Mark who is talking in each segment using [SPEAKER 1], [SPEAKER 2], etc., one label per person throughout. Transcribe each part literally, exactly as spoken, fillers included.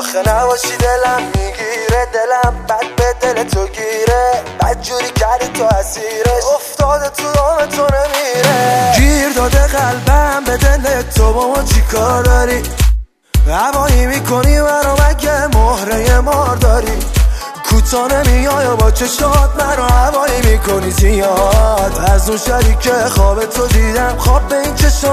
[SPEAKER 1] آخه نباشی دلم میگیره، دلم بد به دل تو گیره، بد جوری کردی تو اسیرش، افتاده تو دام تو نمیره. گیر داده قلبم به دل تو، با ما چی کار داری؟ هوایی میکنی برا مگه مهره مار داری؟ کوتا نمیای و با چشات منو هوایی میکنی زیاد، از اون شبی که خواب تو دیدم خواب به این چشا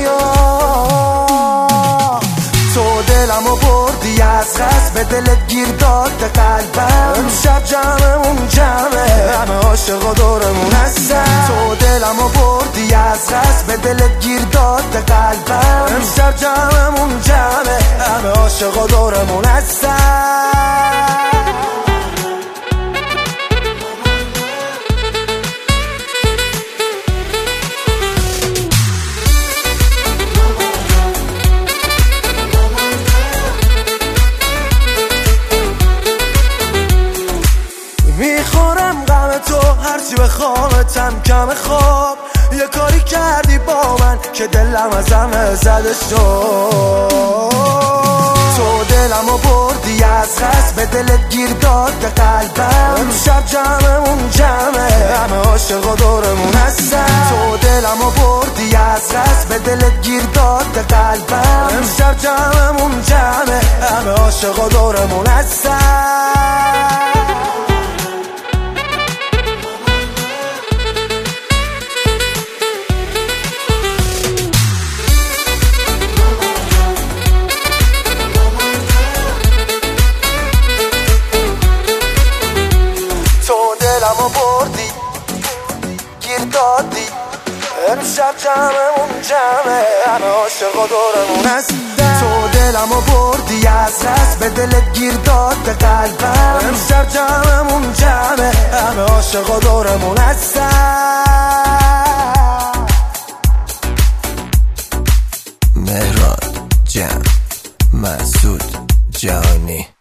[SPEAKER 1] نمیاد. تو دلمو بردی از قصد، به دلت گیر داد قلبم، امشب جمعمون جمعه، همه عاشقا دورمون هستن. تو دلمو بردی از قصد، به دلت گیر داد قلبم، امشب جمعمون جمعه، همه عاشقا دورمون هستن. میخورم غم تو هرچی بخوامتم کم خواب، یه کاری کردی با من که دلم از همه زده شد. تو دلمو بردی از قصد، به دلت گیر داد قلبم، امشب جمعمون جمعه، همه عاشقا دورمون هستن. تو دلمو بردی از قصد، به دلت گیر داد قلبم، امشب جمعمون جمعه، همه عاشقا دورمون هستن. دلمو بردی گیر دادی، امشب جمعمون جمعه، همه عاشقا دورمون هستن. تو دلمو بردی از قصد، به دلت گیر داد قلبم، امشب جمعمون جمعه، همه عاشقا دورمون هستن.
[SPEAKER 2] مهران جمع مسعود جهانی.